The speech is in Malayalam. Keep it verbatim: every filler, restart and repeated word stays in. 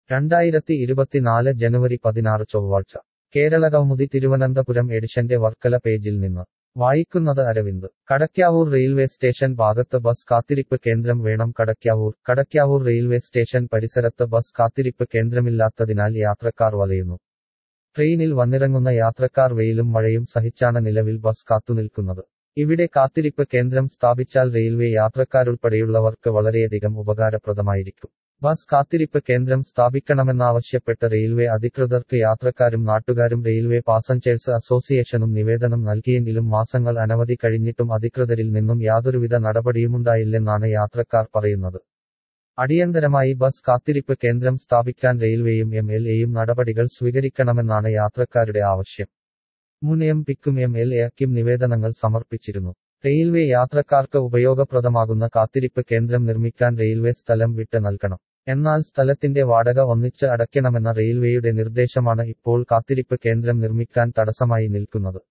രണ്ടായിരത്തി ഇരുപത്തിനാല് ജനുവരി പതിനാറ് ചൊവ്വാഴ്ച കേരളകൗമുദി തിരുവനന്തപുരം എഡിഷന്റെ വർക്കല പേജിൽ നിന്ന് വായിക്കുന്നത് അരവിന്ദ്. കടയ്ക്കാവൂർ റെയിൽവേ സ്റ്റേഷൻ ഭാഗത്ത് ബസ് കാത്തിരിപ്പ് കേന്ദ്രം വേണം. കടയ്ക്കാവൂർ കടയ്ക്കാവൂർ റെയിൽവേ സ്റ്റേഷൻ പരിസരത്ത് ബസ് കാത്തിരിപ്പ് കേന്ദ്രമില്ലാത്തതിനാൽ യാത്രക്കാർ വലയുന്നു. ട്രെയിനിൽ വന്നിറങ്ങുന്ന യാത്രക്കാർ വെയിലും മഴയും സഹിച്ചാണ് നിലവിൽ ബസ് കാത്തുനിൽക്കുന്നത്. ഇവിടെ കാത്തിരിപ്പ് കേന്ദ്രം സ്ഥാപിച്ചാൽ റെയിൽവേ യാത്രക്കാരുൾപ്പെടെയുള്ളവർക്ക് വളരെയധികം ഉപകാരപ്രദമായിരിക്കും. ബസ് കാത്തിരിപ്പ് കേന്ദ്രം സ്ഥാപിക്കണമെന്നാവശ്യപ്പെട്ട് റെയിൽവേ അധികൃതർക്ക് യാത്രക്കാരും നാട്ടുകാരും റെയിൽവേ പാസഞ്ചേഴ്സ് അസോസിയേഷനും നിവേദനം നൽകിയെങ്കിലും മാസങ്ങൾ അനവധി കഴിഞ്ഞിട്ടും അധികൃതരിൽ നിന്നും യാതൊരുവിധ നടപടിയുമുണ്ടായില്ലെന്നാണ് യാത്രക്കാർ പറയുന്നത്. അടിയന്തരമായി ബസ് കാത്തിരിപ്പ് കേന്ദ്രം സ്ഥാപിക്കാൻ റെയിൽവേയും എം എൽ എയും നടപടികൾ സ്വീകരിക്കണമെന്നാണ് യാത്രക്കാരുടെ ആവശ്യം. മുൻ എം പിക്കും എം എൽ എക്കും നിവേദനങ്ങൾ സമർപ്പിച്ചിരുന്നു. റെയിൽവേ യാത്രക്കാർക്ക് ഉപയോഗപ്രദമാകുന്ന കാത്തിരിപ്പ് കേന്ദ്രം നിർമ്മിക്കാൻ റെയിൽവേ സ്ഥലം വിട്ട് നൽകണം. എന്നാൽ സ്ഥലത്തിന്റെ വാടക ഒന്നിച്ച് അടയ്ക്കണമെന്ന റെയിൽവേയുടെ നിർദ്ദേശമാണ് ഇപ്പോൾ കാത്തിരിപ്പ് കേന്ദ്രം നിർമ്മിക്കാൻ തടസ്സമായി നിൽക്കുന്നത്.